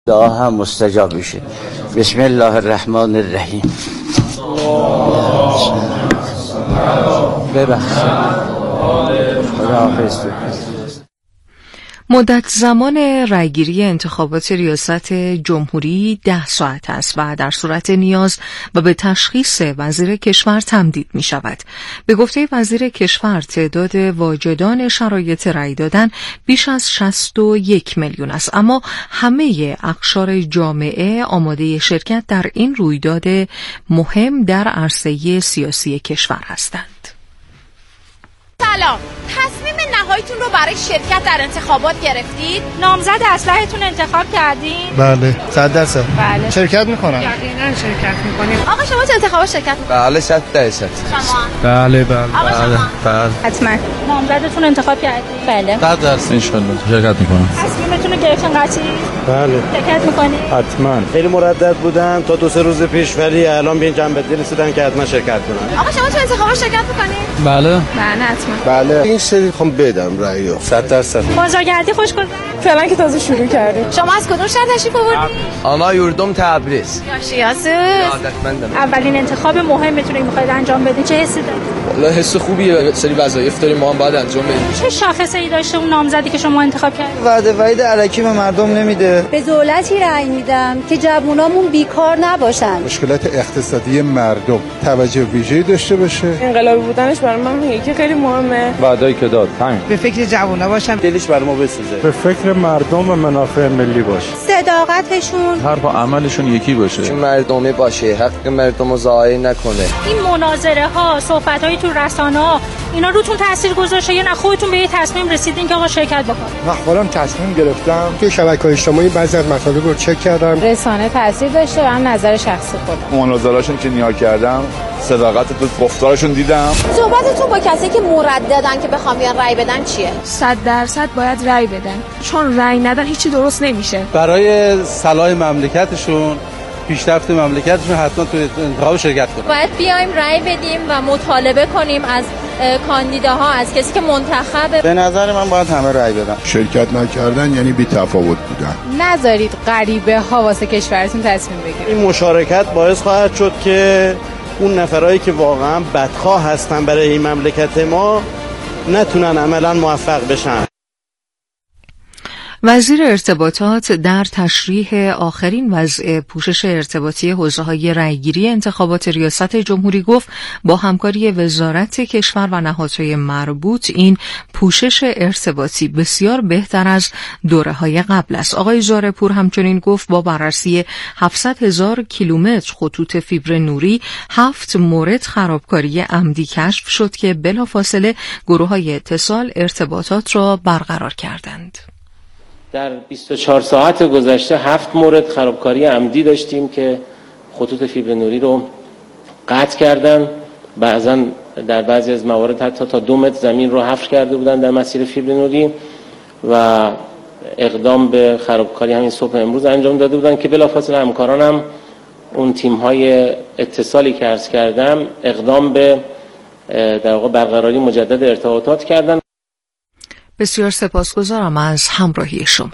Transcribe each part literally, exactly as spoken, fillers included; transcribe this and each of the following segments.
دعا هم مستجاب میشه. بسم الله الرحمن الرحیم. ببخشید. خداحافظ. مدت زمان رأیگیری انتخابات ریاست جمهوری ده ساعت است و در صورت نیاز و به تشخیص وزیر کشور تمدید می شود. به گفته وزیر کشور تعداد واجدان شرایط رأی دادن بیش از شصت و یک میلیون است، اما همه اقشار جامعه آماده شرکت در این رویداد مهم در عرصه سیاسی کشور هستند. سلام، تصمیم نهاییتون رو برای شرکت در انتخابات گرفتید؟ نامزد اصلحتون انتخاب کردین؟ بله، صد درصد. بله. شرکت میکنم. یقینا شرکت میکنیم. آقا شما تو انتخابات شرکت میکنید؟ بله، صد درصد. شما؟ بله بله. آقا بله. شما؟ بله. حتما. نامزدتون انتخاب کردین؟ بله. صد درصد ان شاء الله شرکت میکنم. تصمیمتون رو گرفتین قطعی؟ بله. شرکت میکنید؟ حتما. خیلی مردد بودم تا دو سه روز پیش، ولی الان به این جنبندی رسیدن که حتما شرکت کنم. آقا شما تو انتخابات شرکت میکنید؟ بله. بله حتما. بله. این سری خوام بدم رأیو. صد درصد. بازارگردی خوش گذشت؟ فعلا که تازه شروع کردیم. شما از کدوم شهر تشریف آوردید؟ آنا یوردم تبریز. یاشیاسوس. عادتمندم. اولین انتخاب مهمتون رو می‌خواید انجام بدید، چه حسی دارید؟ والله حس خوبیه، سری وظایف داریم ما هم باید انجام بدیم. چه شاخصه‌ای داشته اون نامزدی که شما انتخاب کردید؟ وعده وعید الکی به مردم نمیده. به دولتی رأی میدم که جوونامون بیکار نباشن. مشکلات اقتصادی مردم توجه ویژه‌ای داشته باشه. انقلابی بودنش برای من میگه که خیلی مهمه. وعده‌ای که داد همین. به فکر جوونا باشم، دلش برای ما بسوزه. به فکر مردم و منافع ملی باشه. صداقتشون حرف و عملشون یکی باشه. چون مردمی باشه، حق مردم رو ضایع نکنه. این مناظره ها، صحبت های تو رسانه ها، اینا روتون تاثیر گذاشته یا نه خودتون به یه تصمیم رسیدین که آقا شرکت بکنید؟ من خودم تصمیم گرفتم. توی شبکه‌های اجتماعی بعضی از مطالب رو چک کردم. رسانه تاثیر داشته و هم نظر شخصی خودم. مناظره‌اشون که نیا کردم، صداقت تو گفتارشون دیدم. صحبتتون با کسی که مرددن که بخوام بیان رأی بدن چیه؟ صد درصد باید رأی بدن، چون رأی ندن هیچی درست نمیشه. برای صلاح مملکتشون، پیشرفت مملکتشون حتما تو انتخاب شرکت کنن. باید بیایم رأی بدیم و مطالبه کنیم از کاندیداها، از کسی که منتخبه. به نظر من باید همه رأی بدن. شرکت نکردن یعنی بی تفاوت بودن. نذارید غریبه ها واسه کشورتون تصمیم بگیرن. این مشارکت باعث خواهد شد که اون نفرایی که واقعا بدخواه هستن برای این مملکت ما نتونن عملا موفق بشن. وزیر ارتباطات در تشریح آخرین وضع پوشش ارتباطی حوزه‌های رأیگیری انتخابات ریاست جمهوری گفت با همکاری وزارت کشور و نهادهای مربوط این پوشش ارتباطی بسیار بهتر از دوره‌های قبل است. آقای زارپور همچنین گفت با بررسی هفتصد هزار کیلومتر خطوط فیبر نوری هفت مورد خرابکاری عمدی کشف شد که بلافاصله گروه‌های اتصال ارتباطات را برقرار کردند. در بیست و چهار ساعت گذشته هفت مورد خرابکاری عمدی داشتیم که خطوط فیبر نوری رو قطع کردن. بعضا در بعضی از موارد حتی تا دو متر زمین رو حفر کرده بودن در مسیر فیبر نوری و اقدام به خرابکاری همین صبح امروز انجام داده بودن که بلافاصله همکارانم اون تیم‌های اتصالی که عرض کردم اقدام به در واقع برقراری مجدد ارتباطات کردن. بسیار سپاسگزارم از همراهی شما.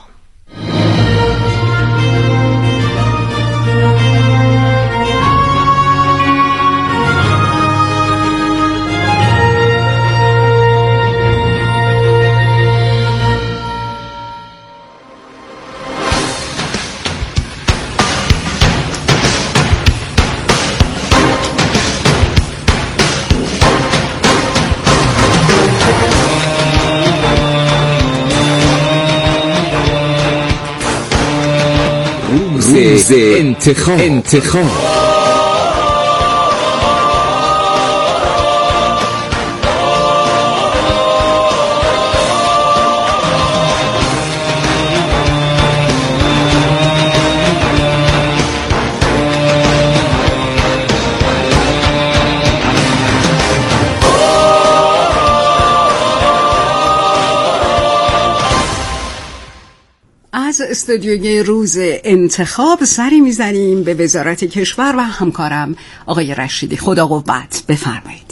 روز انتخاب انتخاب از استودیوی روز انتخاب سری میزنیم به وزارت کشور و همکارم آقای رشیدی. خدا قوت، بفرمایید.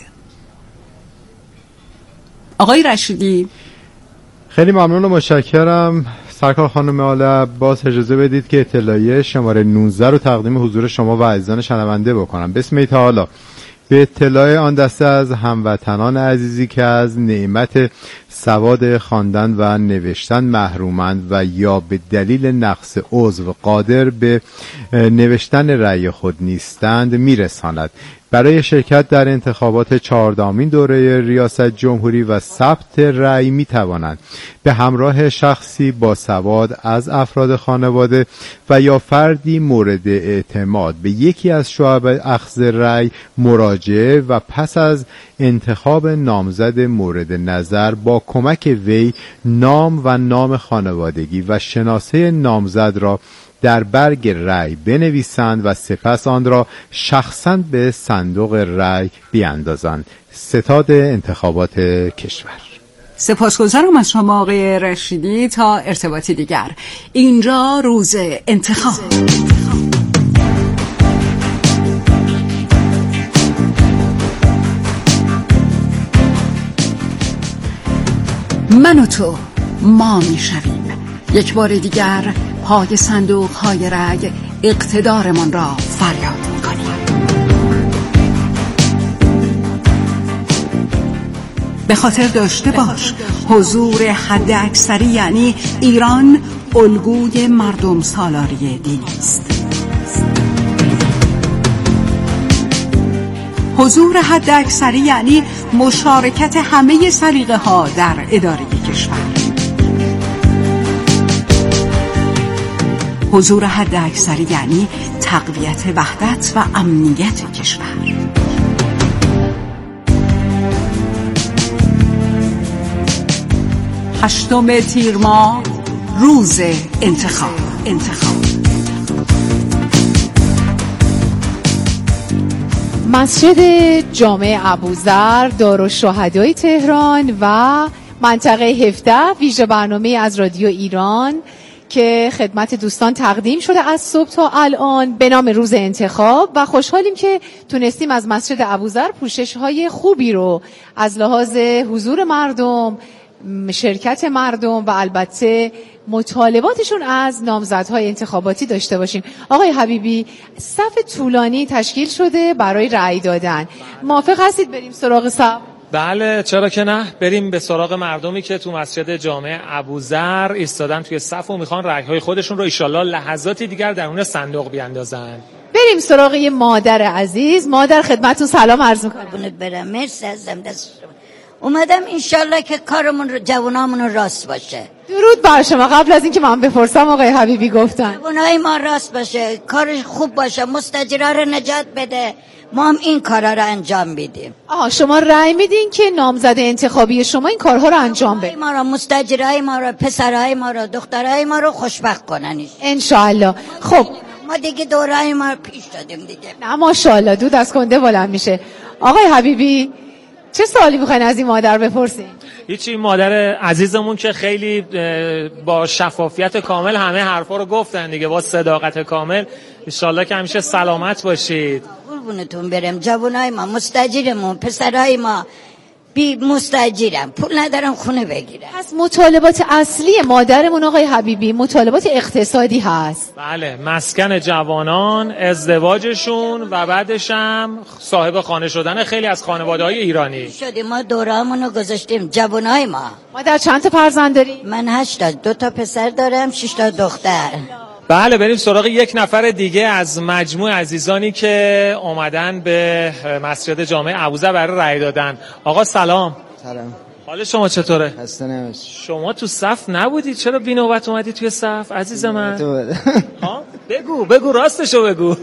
آقای رشیدی. خیلی ممنون و متشکرم. سرکار خانم آل عباس، اجازه بدید که اطلاعیه شماره نوزده رو تقدیم حضور شما و عزیزان شنونده بکنم. بسم تعالی. به اطلاع آن دسته از هموطنان عزیزی که از نعمت سواد خواندن و نوشتن محرومند و یا به دلیل نقص عضو قادر به نوشتن رأی خود نیستند میرساند. برای شرکت در انتخابات چهاردهمین دوره ریاست جمهوری و ثبت رأی می توانند به همراه شخصی با سواد از افراد خانواده و یا فردی مورد اعتماد به یکی از شعب اخذ رأی مراجعه و پس از انتخاب نامزد مورد نظر با کمک وی نام و نام خانوادگی و شناسه نامزد را در برگ رأی بنویسند و سپس آن را شخصاً به صندوق رأی بیاندازند. ستاد انتخابات کشور. سپاسگزارم از شما آقای رشیدی. تا ارتباطی دیگر، اینجا روز انتخاب. من و تو ما می شویم یک بار دیگر پای صندوق های رأی اقتدارمان را فریاد می کنیم. به خاطر داشته باش حضور حد اکثری یعنی ایران الگوی مردم سالاری دینی است. حضور حد اکثری یعنی مشارکت همه سلیقه ها در اداره کشور. حضور حد اکثری یعنی تقویت وحدت و امنیت کشور. هشتم تیر ماه، روز انتخاب. انتخاب مسجد جامع ابوذر دارالشهدای تهران و منطقه هفده ویژه برنامه از رادیو ایران که خدمت دوستان تقدیم شده از صبح تا الان به نام روز انتخاب و خوشحالیم که تونستیم از مسجد ابوذر پوشش‌های خوبی رو از لحاظ حضور مردم، شرکت مردم و البته مطالباتشون از نامزدهای انتخاباتی داشته باشیم. آقای حبیبی، صف طولانی تشکیل شده برای رأی دادن. موافق هستید بریم سراغ صف؟ بله، چرا که نه. بریم به سراغ مردمی که تو مسجد جامع ابوذر ایستادن توی صف و میخوان رأی‌های خودشون رو ایشالله لحظاتی دیگر درون صندوق بیاندازن. بریم سراغ یه مادر عزیز. مادر خدمتتون سلام عرض می‌کنم. قربونت برم. مرسی عزیزم، دست شما. اومدم انشالله که کارمون رو جوانامون رو راست باشه. درود بر شما. قبل از اینکه من بپرسم آقای حبیبی گفتن جوانای ما راست باشه، کارش خوب باشه، مستاجرا رو نجات بده. ما هم این کارا رو انجام میدیم. آها، شما رأی میدین که نامزد انتخابی شما این کارها رو انجام بده. ما رو، مستاجرای ما رو، پسرای ما رو، دخترای ما رو خوشبخت کنن ان شاء الله. خب ما دیگه دورای ما رو پیش دادیم دیگه. نه ماشاءالله، دود از کنده بلند میشه. آقای حبیبی چه سوالی میخواین از این مادر بپرسین؟ هیچی، مادر عزیزمون که خیلی با شفافیت کامل همه حرفا رو گفتن دیگه، با صداقت کامل. انشالله که همیشه سلامت باشید. قربونتون برم. جوانای ما، مستاجرمون، پسرای ما بی مستاجرم، پول ندارم خونه بگیرم. پس مطالبات اصلی مادرمون آقای حبیبی مطالبات اقتصادی هست. بله، مسکن جوانان، ازدواجشون و بعدش هم صاحب خانه شدن خیلی از خانواده‌های ایرانی. شدیم ما دوره‌مون رو گذاشتیم. جوانای ما. مادر چند تا فرزند داری؟ من هشت تا، دو تا پسر دارم، شش تا دختر. بله، بریم سراغ یک نفر دیگه از مجموع عزیزانی که اومدن به مسجد جامع ابوذر برای رأی دادن. آقا سلام. سلام. حال شما چطوره؟ خسته نباشی. شما تو صف نبودی؟ چرا بی نوبت اومدی توی صف عزیز من؟ ها بگو بگو راستشو بگو.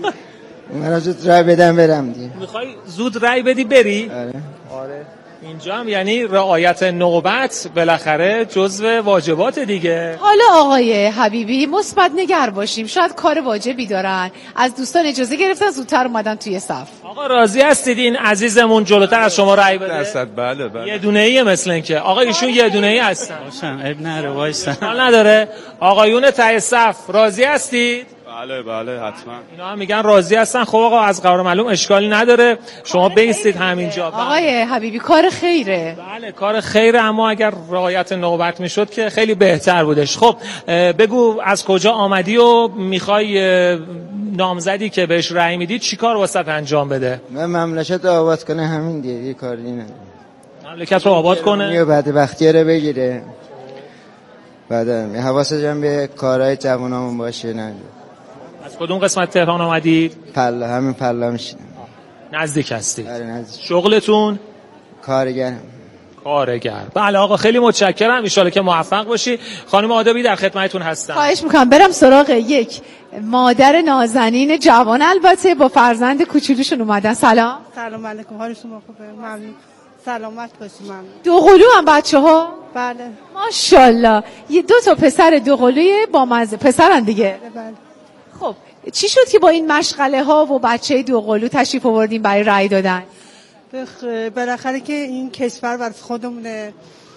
من زود رأی بدم برم دیگه. میخوای زود رأی بدی بری؟ آره. آره. اینجا هم یعنی رعایت نوبت بالاخره جزو واجبات دیگه. حالا آقای حبیبی مثبت نگر باشیم، شاید کار واجبی دارن، از دوستان اجازه گرفتن زودتر اومدن توی صف. آقا راضی هستید این عزیزمون جلوتر از شما رأی بده؟ درصد بله بله. یه دونه ایه مثل این که آقا ایشون یه دونه ای هستن. باشم عیب نره وایسن. حال نداره. آقایون ته صف راضی هستید؟ بله بله حتما. اینا هم میگن راضی هستن. خب آقا از قرار معلوم اشکالی نداره، شما بیستید همینجا. آقای حبیبی کار خیره. بله کار خیره، اما اگر رعایت نوبت میشد که خیلی بهتر بودش. خب بگو از کجا آمدی و میخوای نامزدی که بهش رأی میدی چیکار واسط انجام بده؟ من مملکت آباد کنه، همین دیگه، یه کاری نداره. مملکت رو آباد کنه یه بعد بختیاره بگیره، بعد حواست جمع به کارهای جوانامون باشه. نه از کدوم قسمت تهران آمدید؟ پله، همین پله میشینم. نزدیک هستید؟ آره نزدیک. شغلتون؟ کارگرم. کارگر. بله آقا خیلی متشکرم، ان شاءالله که موفق باشی. خانم آدابی در خدمتتون هستم. خواهش میکنم برم سراغ یک مادر نازنین جوان، البته با فرزند کوچولوشون اومدن. سلام. سلام علیکم، حال شما خوبه؟ ممنون. سلامت باشی. ممنون. دو قلو هم بچه‌ها؟ بله. ماشاءالله. یه دو تا پسر دو قلوی با مزه، پسرن دیگه. بله. خب چی شد که با این مشغله ها و بچه دو قلو تشریف آوردین برای رأی دادن؟ بخ... بالاخره که این کشور برای خودمونه،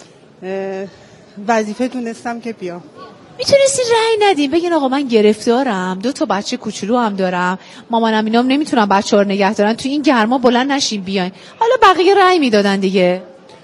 وظیفه دونستم که بیام. میتونستی رأی ندیم، بگین آقا من گرفتارم، دو تا بچه کوچولو هم دارم، مامانم اینام نمیتونن بچه‌ها رو نگه دارن، تو این گرما بلند نشین بیاین. حالا بقیه رأی میدادن دیگه.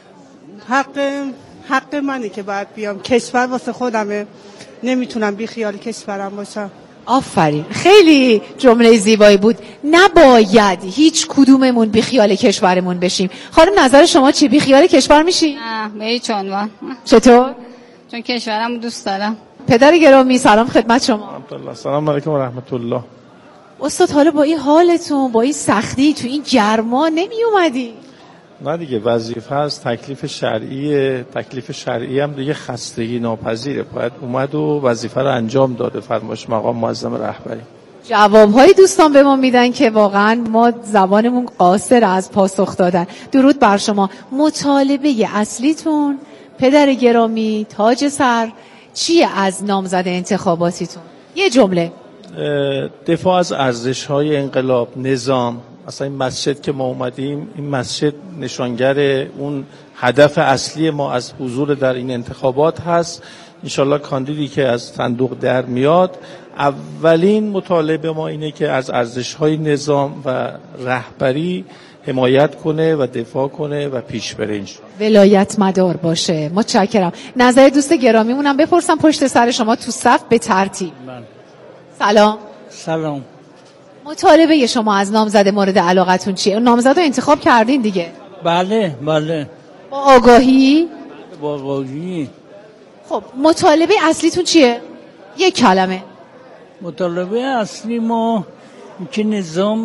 حق حق منه که باید بیام، کشور واسه خودمه، نمیتونم بی خیال کشورم باشم. آفرین، خیلی جمله زیبایی بود. نباید هیچ کدوممون بی خیال کشورمون بشیم. خانم نظر شما چی؟ بی خیال کشور میشی؟ نه به هیچ عنوان. چطور؟ چون کشورم دوست دارم. پدر گرامی سلام خدمت شما. الحمدلله. سلام علیکم و رحمت الله. استاد حالا با این حالتون، با این سختی تو این گرما نمی اومدی؟ نه دیگه، وظیفه هست، تکلیف شرعیه، تکلیف شرعی هم دیگه خستگی ناپذیره، باید اومد و وظیفه رو انجام داده فرمایش مقام معظم رهبری. جوابهای دوستان به ما میدن که واقعا ما زبانمون قاصر از پاسخ دادن. درود بر شما. مطالبه اصلیتون پدر گرامی تاج سر چیه از نامزد انتخاباتیتون؟ یه جمله. دفاع از ارزش‌های انقلاب، نظام. مثلا این مسجد که ما اومدیم، این مسجد نشانگر اون هدف اصلی ما از حضور در این انتخابات هست. انشالله کاندیدی که از صندوق در میاد، اولین مطالبه ما اینه که از ارزش‌های نظام و رهبری حمایت کنه و دفاع کنه و پیش بره. اینجور ولایت مدار باشه. متشکرم. نظر دوست گرامیمونم بپرسم پشت سر شما تو صف به ترتیب. من. سلام. سلام. مطالبه شما از نامزد مورد علاقتون چیه؟ نامزد رو انتخاب کردین دیگه؟ بله بله. با آگاهی؟ با آگاهی. خب مطالبه اصلیتون چیه؟ یک کلمه. مطالبه اصلی ما که نظام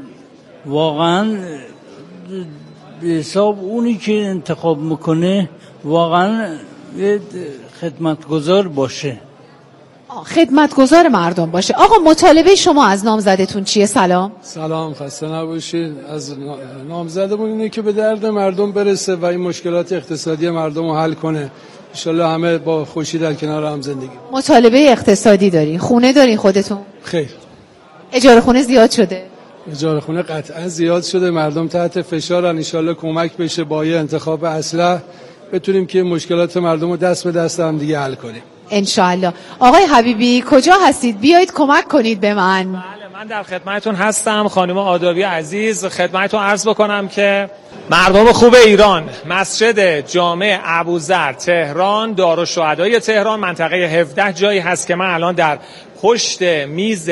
واقعا به حساب اونی که انتخاب میکنه واقعا خدمتگزار باشه. خدمتگزار مردم باشه. آقا مطالبه شما از نامزدتون چیه؟ سلام. سلام، خسته نباشید. از نامزدمون اینه که به درد مردم برسه و این مشکلات اقتصادی مردم رو حل کنه. انشالله همه با خوشی در کنار هم زندگی. مطالبه اقتصادی دارین؟ خونه دارین خودتون؟ خیر. اجاره خونه زیاد شده؟ اجاره خونه قطعا زیاد شده، مردم تحت فشارن. انشالله کمک بشه با یه انتخاب اصلح بتونیم که مشکلات مردم رو دست به دست هم دیگه حل کنیم. انشالله. آقای حبیبی کجا هستید؟ بیایید کمک کنید به من. بله من در خدمتتون هستم. خانم آدابی عزیز، خدمتتون عرض بکنم که مردم خوب ایران، مسجد جامع ابوذر تهران، دارالشهدای تهران، منطقه هفده جایی هست که من الان در پشت میز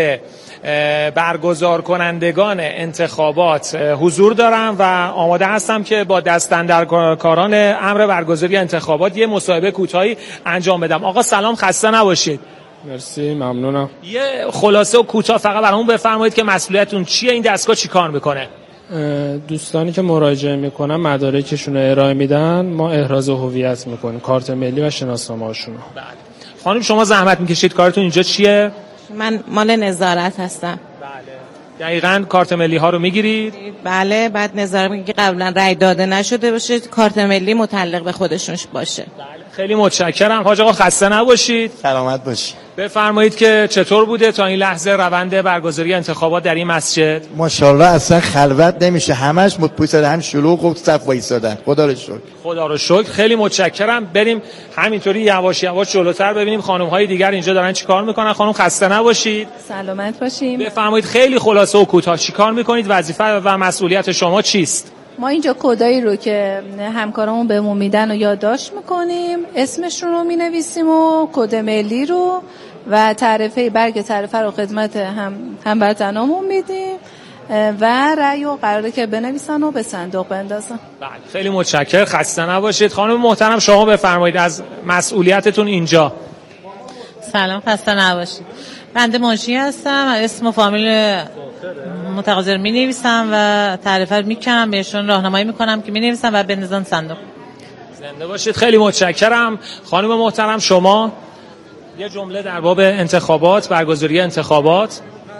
برگزار کنندگان انتخابات حضور دارم و آماده هستم که با دستاندرکاران امر برگزاری انتخابات یه مصاحبه کوتاهی انجام بدم. آقا سلام، خسته نباشید. مرسی، ممنونم. یه خلاصه و کوتاه فقط برامون بفرمایید که مسئولیتتون چیه، این دستگاه چی کار میکنه؟ دوستانی که مراجعه میکنن مدارکشون رو ارائه میدن، ما احراز هویت میکنیم، کارت ملی و شناسنامه‌هاشون. بله. خانم شما زحمت میکشید، کارتون اینجا چیه؟ من مال نظارت هستم. بله. دقیقاً کارت ملی ها رو میگیرید؟ بله، بعد نظارت میگه که قبلا رأی داده نشده باشه، کارت ملی متعلق به خودشونش باشه. بله. خیلی متشکرم. حاج آقا خسته نباشید. سلامت باشید. بفرمایید که چطور بوده تا این لحظه روند برگزاری انتخابات در این مسجد؟ ماشاءالله اصلا خلوت نمیشه، همش پشت هم شلوغ و صف وایسادن. خدا رو شکر. خدا رو شکر. خیلی متشکرم. بریم همینطوری یواش یواش جلوتر ببینیم خانم های دیگر اینجا دارن چیکار میکنن. خانم خسته نباشید. سلامت باشیم. بفرمایید خیلی خلاصه و کوتاه چیکار میکنید؟ وظیفه و مسئولیت شما چیست؟ ما اینجا کدایی رو که همکارامون بهمون میدن و یادداشت میکنیم، اسمشون رو مینویسیم و کد ملی رو و تعرفه برگ تعرفه رو خدمت هم هموطنامون میدیم و رأی رو قراره که بنویسن و به صندوق بندازن. بله خیلی متشکرم. خسته نباشید. خانم محترم شما بفرمایید از مسئولیتتون اینجا. سلام، خسته نباشید. بنده منشی هستم، اسم و فامیل متقاضی می نویسم و تعرفه رو میکنم، بهشون راهنمایی میکنم که می نویسم و بندازن صندوق. زنده باشید. خیلی متشکرم. خانم محترم شما یه جمله در باب انتخابات، برگزاری انتخابات.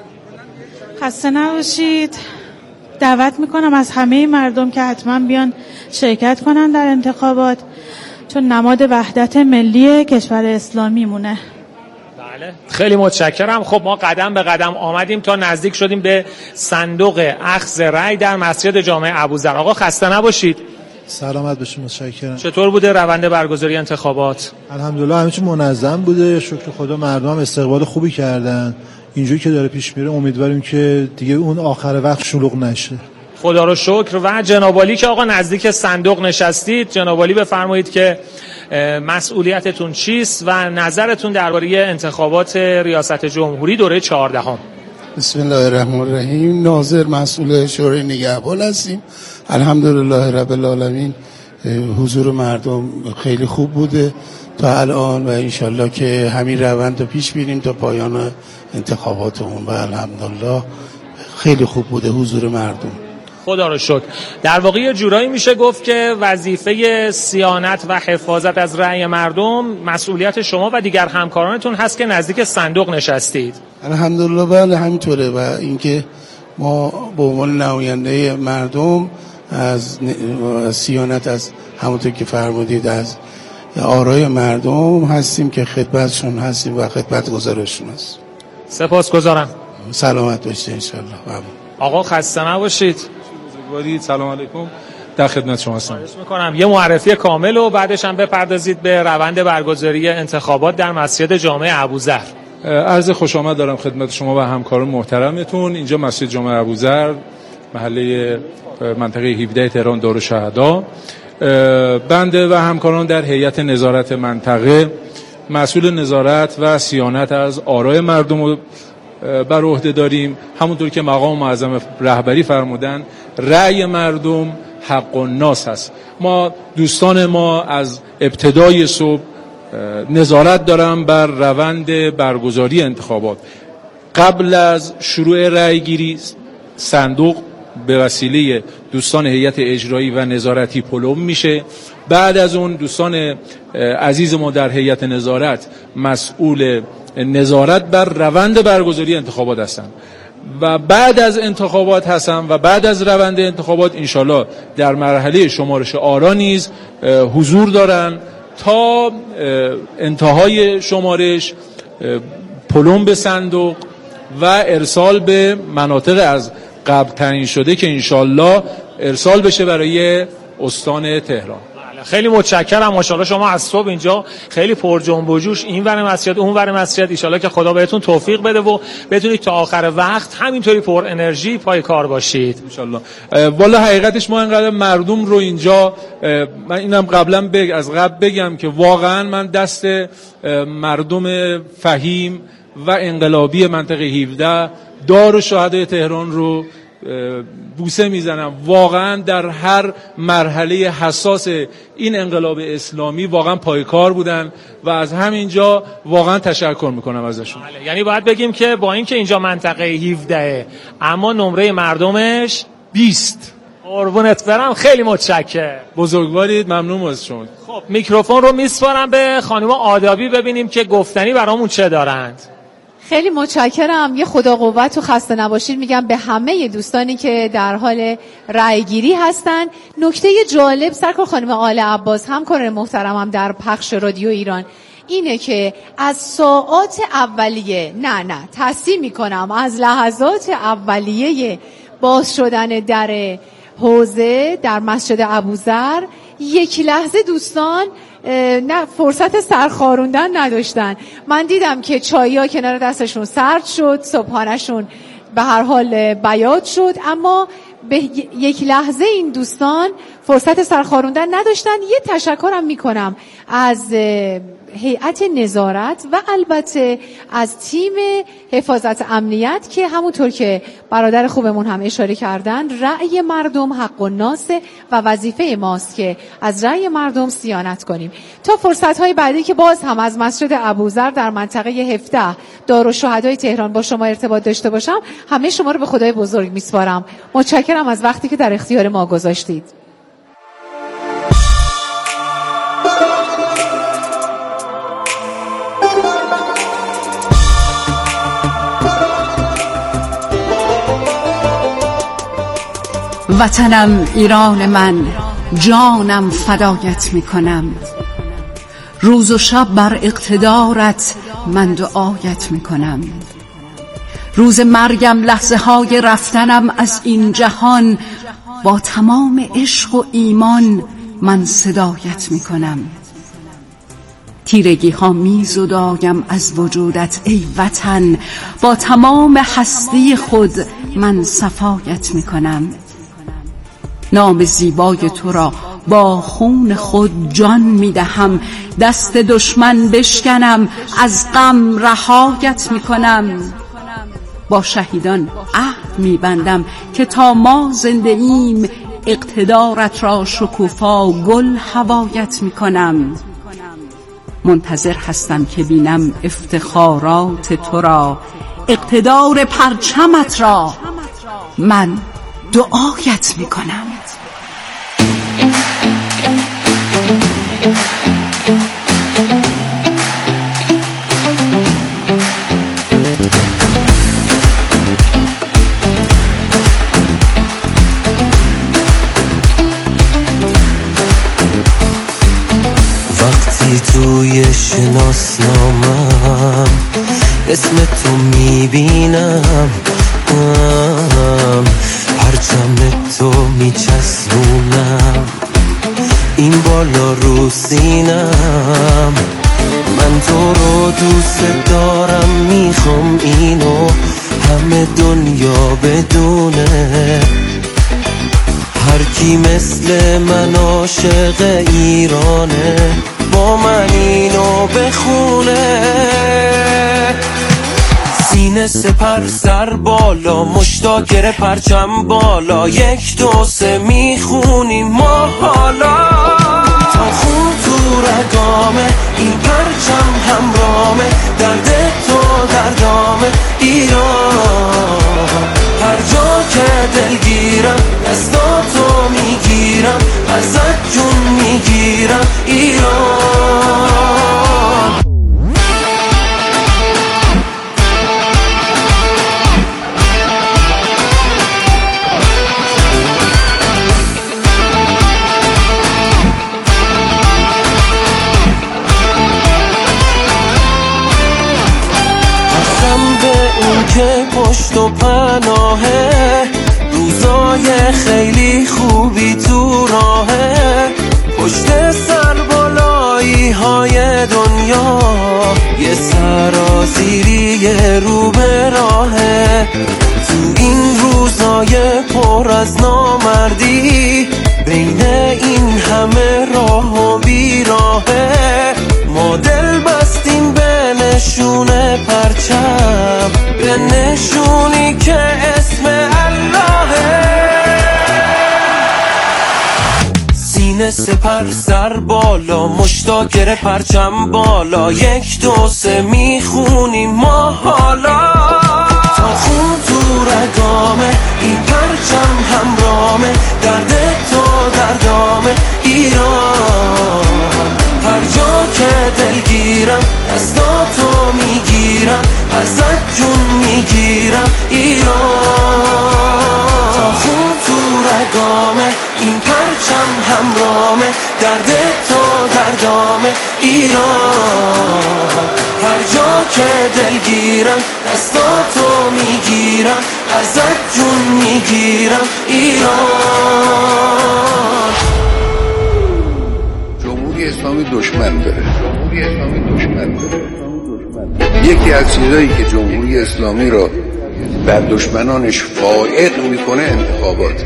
خسته نباشید. دعوت میکنم از همه مردم که حتما بیان شرکت کنن در انتخابات، چون نماد وحدت ملی کشور اسلامی مونه. بله خیلی متشکرم. خب ما قدم به قدم آمدیم تا نزدیک شدیم به صندوق اخذ رأی در مسجد جامع ابوذر. آقا خسته نباشید. سلامت باشید. متشکرم. چطور بوده روند برگزاری انتخابات؟ الحمدلله همه چی منظم بوده، شکر خدا. مردم استقبال خوبی کردن. اینجوری که داره پیش میره امیدواریم که دیگه اون آخر وقت شلوغ نشه. خدا رو شکر. و جناب عالی که آقا نزدیک صندوق نشستید، جناب عالی بفرمایید که مسئولیتتون چیست و نظرتون درباره انتخابات ریاست جمهوری دوره چهاردهم. بسم الله الرحمن الرحیم. ناظر مسئول شورای نگهبان هستیم. الحمدلله رب العالمین. حضور مردم خیلی خوب بوده تا الان و انشالله که همین روند رو پیش بینیم تا پایان انتخاباتمون و الحمدلله خیلی خوب بوده حضور مردم. خدا رو شکر. در واقع یه جورایی میشه گفت که وظیفه صیانت و حفاظت از رأی مردم مسئولیت شما و دیگر همکارانتون هست که نزدیک صندوق نشستید. الحمدلله بله همینطوره و اینکه ما به عنوان نماینده مردم از صیانت از همونطور که فرمودید از آرای مردم هستیم که خدمتشون هستیم و خدمت گزارشون هست. سپاسگزارم. سلامت باشید انشالله. آقا خسته نباشید. بزرگوارید. سلام علیکم. در خدمت شما هستم. خواهش می‌کنم یه معرفی کامل و بعدش هم بپردازید به روند برگزاری انتخابات در مسجد جامع ابوذر. عرض خوش آمد دارم خدمت شما و همکاران محترمتون. اینجا مسجد جامع ابوذر، محله منطقه هفده تهران دارالشهدا. بنده و همکاران در هیئت نظارت منطقه مسئول نظارت و صیانت از آرای مردم رو بر عهده داریم. همونطور که مقام معظم رهبری فرمودن رأی مردم حق الناس هست. ما دوستان ما از ابتدای صبح نظارت دارن بر روند برگزاری انتخابات. قبل از شروع رأی گیری صندوق به وسیله دوستان هیئت اجرایی و نظارتی پلم میشه. بعد از اون دوستان عزیز ما در هیئت نظارت مسئول نظارت بر روند برگزاری انتخابات هستن و بعد از انتخابات هستن و بعد از روند انتخابات انشالله در مرحله شمارش آرا نیز حضور دارن تا انتهای شمارش پلم به صندوق و ارسال به مناطق از قبل تعیین شده که انشالله ارسال بشه برای استان تهران. خیلی متشکرم. ماشاءالله شما از صبح اینجا خیلی پر جنب و جوش، این ور مسجد اون ور مسجد. ان شاءالله که خدا بهتون توفیق بده و بتونید تا آخر وقت همینطوری پر انرژی پای کار باشید ان شاءالله. والا حقیقتش ما اینقدر مردم رو اینجا، من اینم قبلا بگ از قبل بگم که واقعا من دست مردم فهیم و انقلابی منطقه هفده دارالشهدای تهران رو بوسه میزنم. واقعا در هر مرحله حساس این انقلاب اسلامی واقعا پایکار بودن و از همینجا واقعا تشکر میکنم ازشون. یعنی باید بگیم که با اینکه اینجا منطقه هفده اما نمره مردمش بیست. قربونت برم. خیلی متشکرم. بزرگوارید. ممنون از شما. خب میکروفون رو میسپارم به خانم آدابی ببینیم که گفتنی برامون چه دارند. خیلی متشکرم. یه خدا قوت و خسته نباشید میگم به همه دوستانی که در حال رأیگیری هستن. نکته جالب سرکار خانم آل عباس همکار محترمم در پخش رادیو ایران اینه که از ساعات اولیه نه نه تصحیح میکنم از لحظات اولیه باز شدن در حوزه در مسجد ابوذر یک لحظه دوستان نه فرصت سرخاروندن نداشتن. من دیدم که چای‌ها کنار دستشون سرد شد، صبحانه‌شون به هر حال بیاد شد، اما به یک لحظه این دوستان فرصت سرخاروندن نداشتن. یه تشکرم میکنم از هیئت نظارت و البته از تیم حفاظت امنیت که همونطور که برادر خوبمون هم اشاره کردن رأی مردم حق الناس و وظیفه ماست که از رأی مردم صیانت کنیم. تا فرصت‌های بعدی که باز هم از مسجد ابوذر در منطقه هفده دارالشهدای تهران با شما ارتباط داشته باشم، همه شما رو به خدای بزرگ میسپارم. متشکرم از وقتی که در اختیار ما گذاشتید. وطنم ایران من، جانم فدایت میکنم، روز و شب بر اقتدارت من دعایت میکنم. روز مرگم لحظه های رفتنم از این جهان، با تمام عشق و ایمان من صدایت میکنم. تیرگی ها می زدایم از وجودت ای وطن، با تمام هستی خود من صفایت میکنم. نام زیبای تو را با خون خود جان میدهم، دست دشمن بشکنم از غم رهایت میکنم. با شهیدان عهد میبندم که تا ما زنده ایم، اقتدارت را شکوفا گل هوایت میکنم. منتظر هستم که بینم افتخارات تو را، اقتدار پرچمت را من دعایت میکنم. وقتی توی شناسنامم اسم تو میبینم، پرچم تو میچسبونم این بالا رو سینم. من تو رو دوست دارم، میخوام اینو همه دنیا بدونه. هر کی مثل من عاشق ایرانه، با من اینو بخونه. سینه سپر سر بالا، مشتاق گره پرچم بالا، یک دو سه میخونیم ما حالا. تا خون تو رگامه این پرچم همرامه، درد تو دردامه ایران. هر جا که دل گیرم دستاتو میگیرم، ازت جون میگیرم ایران. که پشت و پناهه، روزای خیلی خوبی تو راهه. پشت سر بالایی های دنیا، یه سرازیری رو به راهه. تو این روزای پر از نامردی، بین این همه راه و بیراهه. ما دل بستیم به نشون پرچم، به نشونی که اسم اللهه. سینه سپر سر بالا، مشتاق گره پرچم بالا، یک دو سه میخونیم ما حالا. تا خون تو رگامه این پرچم همرامه، درد تو دردامه ایران. هر جا که دل گیرم دستاتو میگیرم، ازت جون میگیرم ایران. تا خون تو رگامه این پرچم همرامه، درد تو دردامه ایران. میگیرم دستاتو میگیرم ازت جون میگیرم ایران. جمهوری اسلامی دشمن داره، جمهوری اسلامی دشمن داره. یکی از چیزایی که جمهوری اسلامی را بر دشمنانش فائق میکنه انتخابات.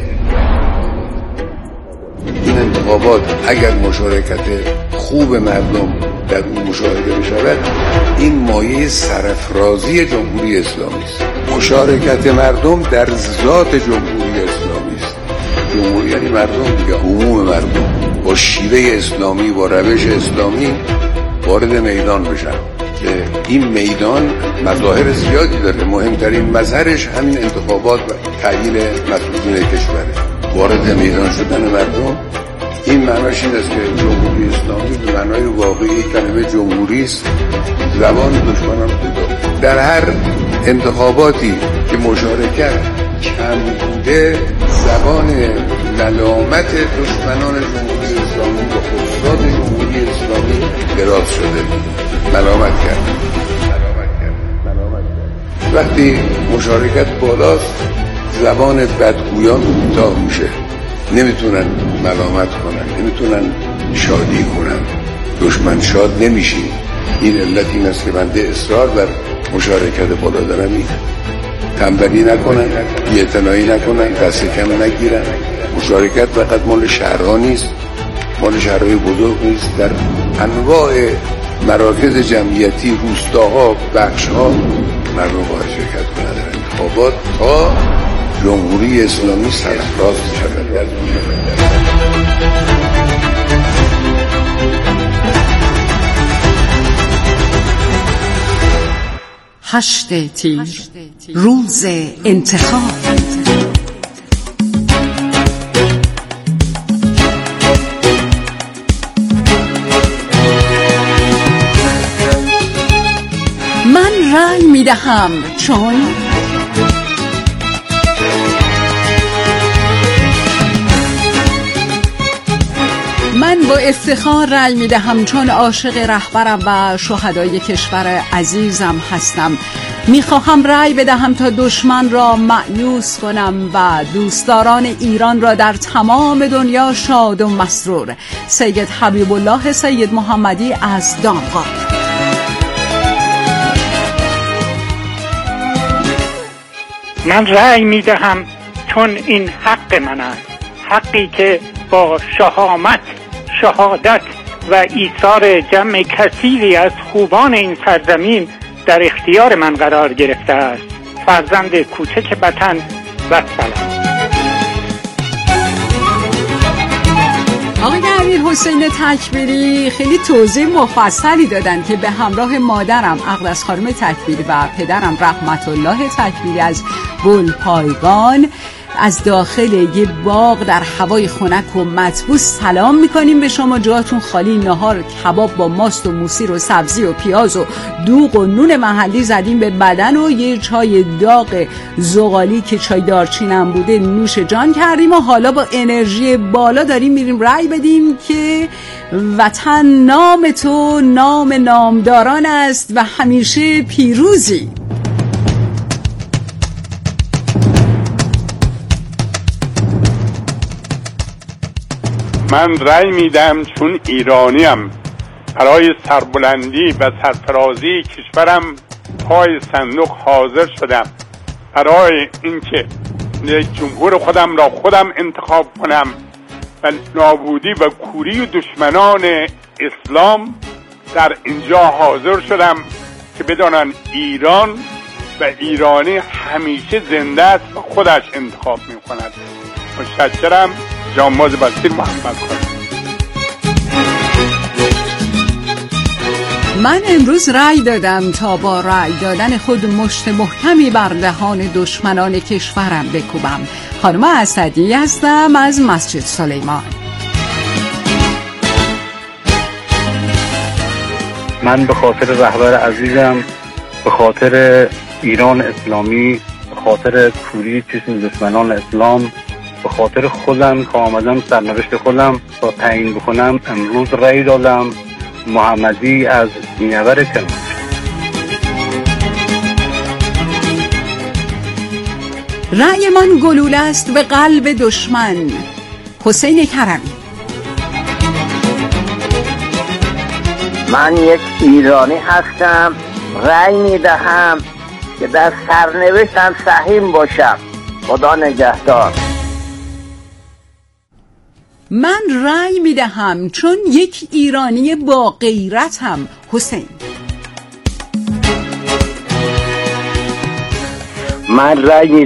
این انتخابات اگر مشارکت خوب مردم در اون مشاهده بشود، این مایه سرافرازی جمهوری اسلامی است. مشارکت مردم در ذات جمهوری اسلامی است. جمهوری یعنی مردم دیگه، عموم مردم با شیوه اسلامی، با روش اسلامی وارد میدان بشن که این میدان مظاهر زیادی داره. مهمترین مظهرش همین انتخابات و تعیین مسئولین کشوره. وارد میدان شدن مردم این معناش این است که جمهوری اسلامی به معنای واقعی کلمه جمهوری است زبان دشمنان پیدا. در هر انتخاباتی که مشارکت کم بوده، زبان ملامت دشمنان جمهوری اسلامی و خودسرات جمهوری اسلامی دراز شده، ملامت کرد. وقتی مشارکت بالاست، زبان بدگویان کوتاه میشه، نمیتونن ملامت کنن، نمیتونن شادی کنن. دشمن شاد نمیشین. این علت این است که بنده اصرار بر مشارکت بالا دارم. این تنبلی نکنن، بی‌اعتنایی نکنن، دست کم نگیرن. مشارکت فقط مال شهرها نیست، مال شهرهای بزرگ نیست. در انواع مراکز جمعیتی، روستاها، بخشها مردم باید شرکت کنند در انتخابات تا جمهوری اسلامی سرفراز شود. هشت تیر روز انتخاب. من رأی میدهم چون من با افتخار رأی میدهم چون عاشق رهبرم و شهدای کشور عزیزم هستم. میخواهم رأی بدهم تا دشمن را مأیوس کنم و دوستداران ایران را در تمام دنیا شاد و مسرور. سید حبیب الله سید محمدی از دامغان. من رأی میدهم چون این حق من است، حقی که با شهامت، شهادت و ایثار جمع کثیری از خوبان این سرزمین در اختیار من قرار گرفته است. فرزند کوچک وطن و سلام. آقای امیر حسین تکبیری خیلی توضیح مفصلی دادن که به همراه مادرم اقدس خانم تکبیری و پدرم رحمت الله تکبیری از گلپایگان از داخل یه باغ در هوای خنک و مطبوع سلام میکنیم به شما. جاتون خالی. نهار کباب با ماست و موسیر و سبزی و پیاز و دوغ و نون محلی زدیم به بدن و یه چای داغ زغالی که چای دارچینم بوده نوش جان کردیم و حالا با انرژی بالا داریم میریم رأی بدیم که وطن نام تو نام نامداران است و همیشه پیروزی. من رأی میدم چون ایرانیم، برای سربلندی و سرفرازی کشورم پای صندوق حاضر شدم، برای اینکه جمهور خودم را خودم انتخاب کنم و نابودی و کوری دشمنان اسلام در اینجا حاضر شدم که بدانن ایران و ایرانی همیشه زنده است و خودش انتخاب می کند. متشکرم. جانباز بسیر محمد خان. من امروز رأی دادم تا با رأی دادن خود مشت محکمی بر دهان دشمنان کشورم بکوبم. خانم اسدی هستم از مسجد سلیمان. من به خاطر رهبر عزیزم، به خاطر ایران اسلامی، به خاطر کوری چشم دشمنان اسلام، به خاطر خودم که آمدم سرنوشت خودم را تعیین بکنم امروز رأی دادم محمدی از مینور کرمان. رأی من گلوله است به قلب دشمن. حسین کرمی. من یک ایرانی هستم، رأی میدهم که در سرنوشتم سهیم باشم. خدا نگهدار. من رأی میدهم چون یک ایرانی با غیرتم. حسین. من رأی